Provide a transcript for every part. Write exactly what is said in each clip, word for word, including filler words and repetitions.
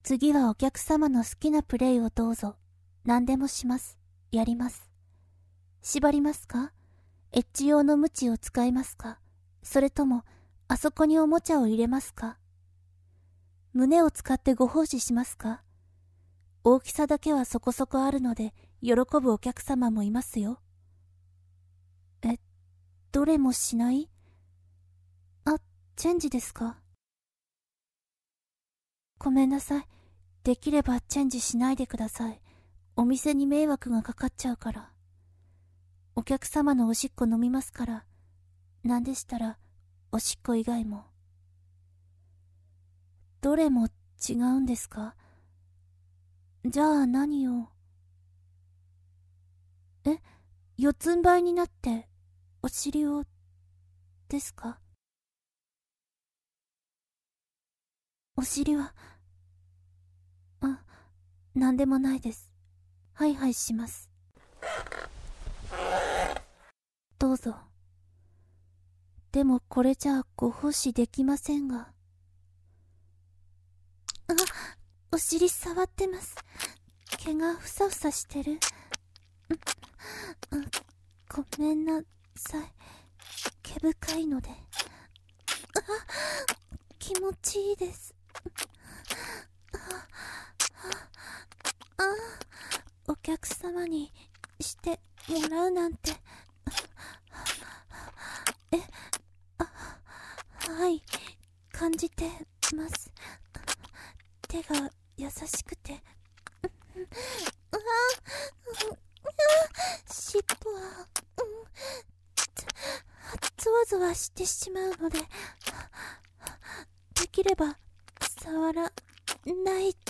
次はお客様の好きなプレイをどうぞ。何でもします。やります。縛りますか？エッジ用の鞭を使いますか？それとも、あそこにおもちゃを入れますか？胸を使ってご奉仕しますか？大きさだけはそこそこあるので、喜ぶお客様もいますよ。え、どれもしない？あ、チェンジですか？ごめんなさい。できればチェンジしないでください。お店に迷惑がかかっちゃうから。お客様のおしっこ飲みますから。なんでしたら、おしっこ以外も。どれも違うんですか？じゃあ何を？え、四つん這いになって、お尻を、ですか？お尻は、あ、なんでもないです。はいはいします。どうぞ。でもこれじゃあご奉仕できませんが。あ、お尻触ってます。毛がふさふさしてる。ごめんなさい。毛深いので。あ、気持ちいいです。あ、お客様にしてもらうなんて。え、あ、はい、感じてます。手が優しくて。あ、尻尾は、ゾワゾワしてしまうので、できれば触らないって。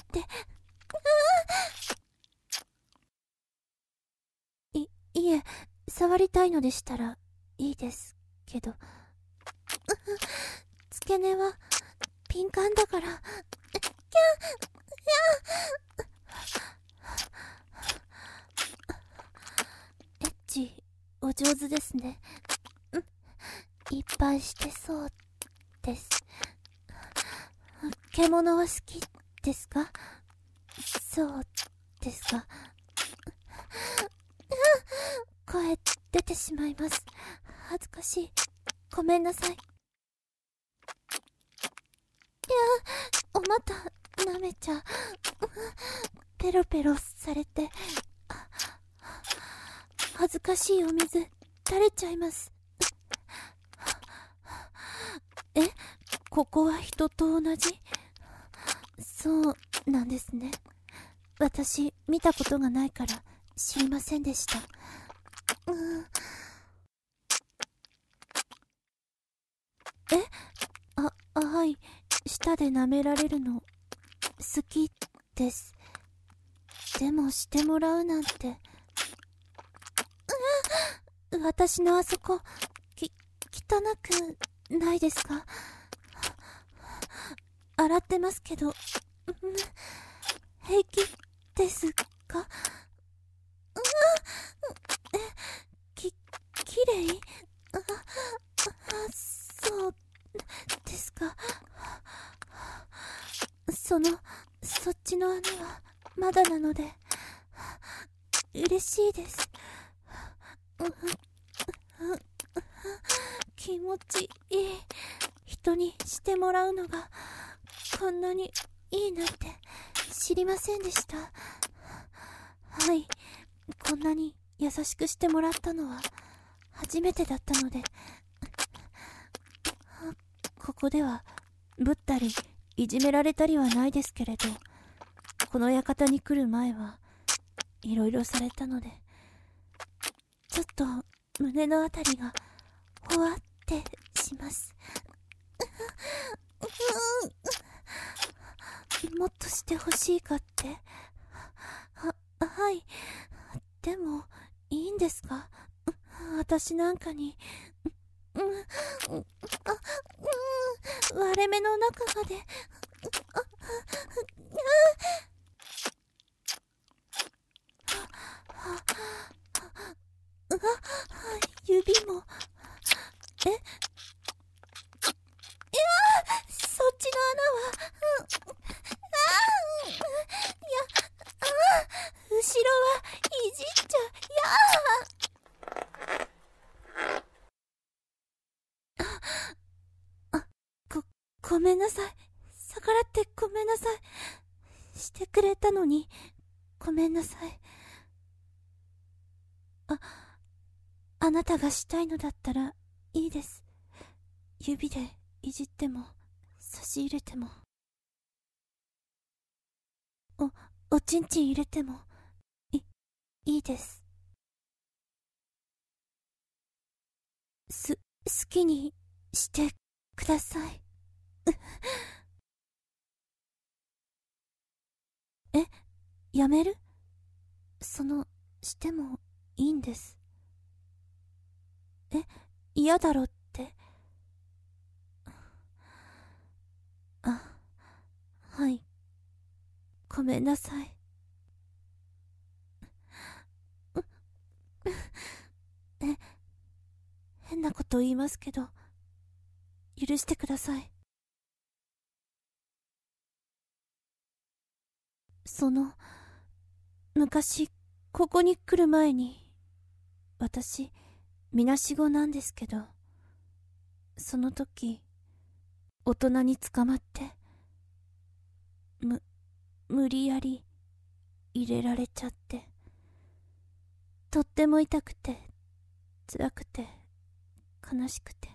い、いえ、触りたいのでしたらいいですけど、付け根は敏感だから。キャッ、キャッ。エッチお上手ですね。いっぱいしてそうです。獣は好きですか？そうですか。声出てしまいます。恥ずかしい。ごめんなさい。いや、お股舐めちゃ、ペロペロされて、恥ずかしいお水垂れちゃいます。え、ここは人と同じ？そうなんですね。私見たことがないから知りませんでした。うん、え、あ、はい、舌で舐められるの好きです。でもしてもらうなんて。うわ、私のあそこき汚くないですか？洗ってますけど、平気ですか？え、き、きれい？あ、あ、そうですか。その、そっちの穴はまだなので、嬉しいです。気持ちいい。人にしてもらうのがこんなにいいなんて知りませんでした。はい、こんなに優しくしてもらったのは初めてだったので、ここではぶったりいじめられたりはないですけれど、この館に来る前はいろいろされたので、ちょっと胸のあたりがほわってします。もっとしてほしいかって？は、はい。でもいいんですか？私なんかに、うん、あ、うん、割れ目の中まで、あ、うわ、指も、え、いや、そっちの穴は、うん、あめんなさい。逆らってごめんなさい。してくれたのに、ごめんなさい。あ、あなたがしたいのだったらいいです。指でいじっても、差し入れても。お、おちんちん入れても、い、いいです。す、好きにしてください。え、やめる？その、してもいいんです。え、嫌だろって。あ、はい。ごめんなさい。え、変なこと言いますけど、許してください。その、昔、ここに来る前に、私、みなしごなんですけど、その時、大人に捕まって、む、無理やり、入れられちゃって、とっても痛くて、辛くて、悲しくて。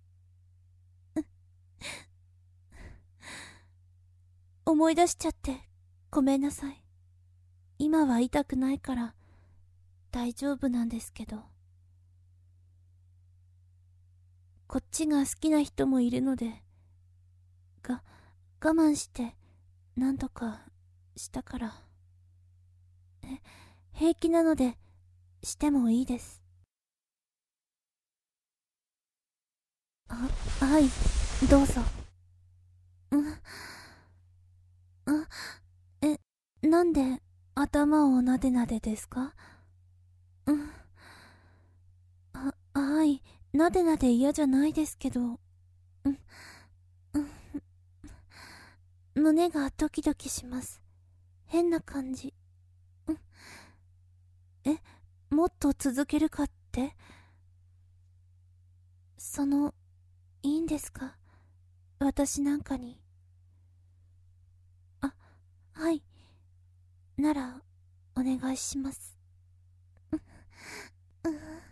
思い出しちゃって、ごめんなさい。今は痛くないから、大丈夫なんですけど。こっちが好きな人もいるので、が、我慢して、なんとか、したから。え、平気なので、してもいいです。あ、はい、どうぞ。うん、あ、え、なんで、頭をなでなでですか？うん、あ、はい、なでなで嫌じゃないですけど、うん、うん、胸がドキドキします。変な感じ。うん、え、もっと続けるかって？その、いいんですか？私なんかに。あ、はい。なら、お願いします。うん、うん。